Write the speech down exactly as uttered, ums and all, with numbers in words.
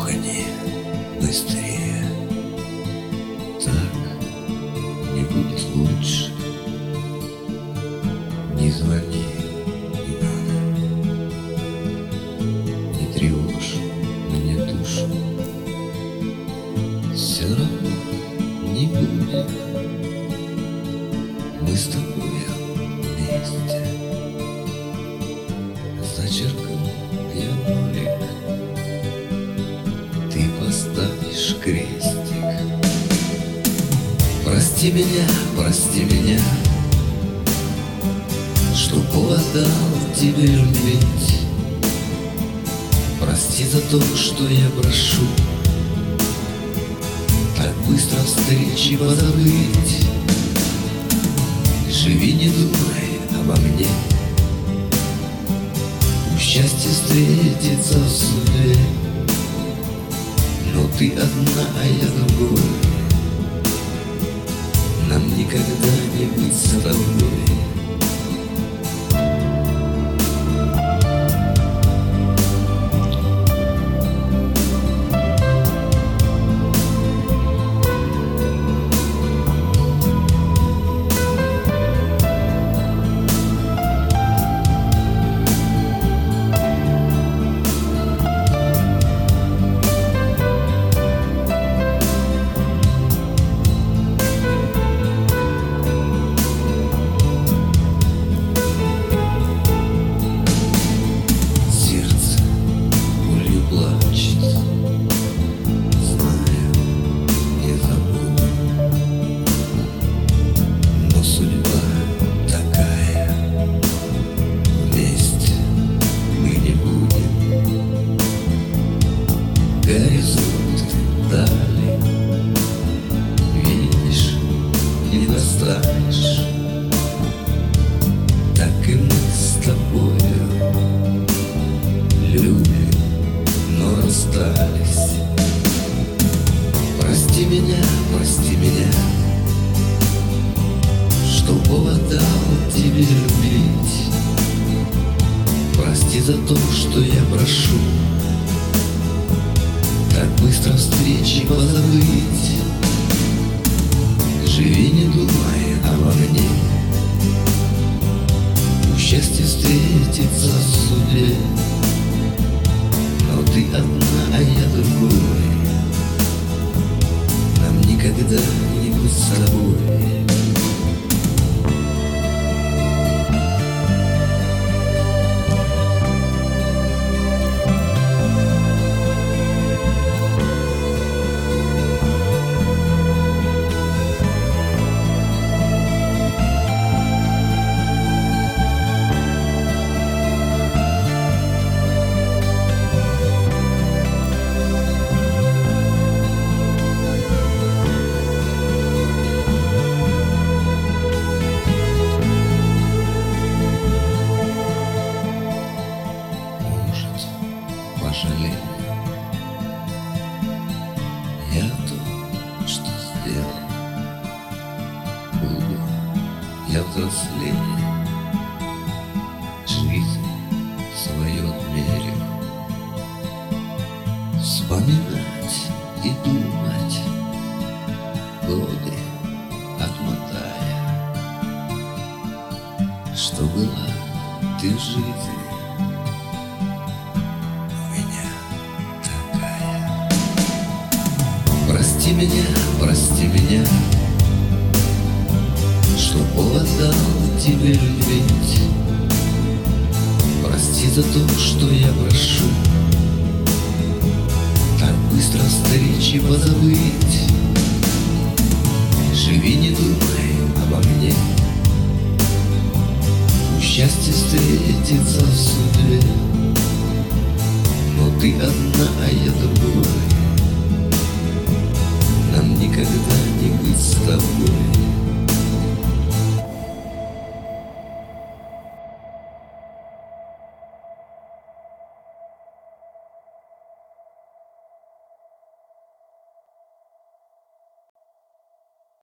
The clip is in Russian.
Ухани быстрее, так не будет лучше. Не звони, не надо, не тревожь мне душу. Все равно не будет мы с тобой вместе. Зачеркну я нолик, ты поставишь крестик. Прости меня, прости меня, что повод дал тебе любить. Прости за то, что я прошу так быстро встречи позабыть. Живи, не думай обо мне, пусть счастье встретится в судьбе, но ты одна, а я другой. Нам никогда не быть с тобой. Горизонт дали, видишь, не достанешь. Так и мы с тобою любим, но расстались. Прости меня, прости меня, что повод дал тебе любить. Прости за то, что я прошу так быстро встречи позабыть. Живи, не думай обо мне, пусть счастье встретится в суде, но ты одна, а я другой. Нам никогда не быть с тобой. Пожалей я то, что сделал. Буду я взрослее, жизнь свою отмерил. Вспоминать и думать, годы отмотая, что была ты в жизни. Прости меня, прости меня, что повод дал тебе любить. Прости за то, что я прошу так быстро встречи позабыть. Живи, не думай обо мне, пусть счастье встретится в суде, но ты одна, а я другой. Нам никогда не быть с тобой.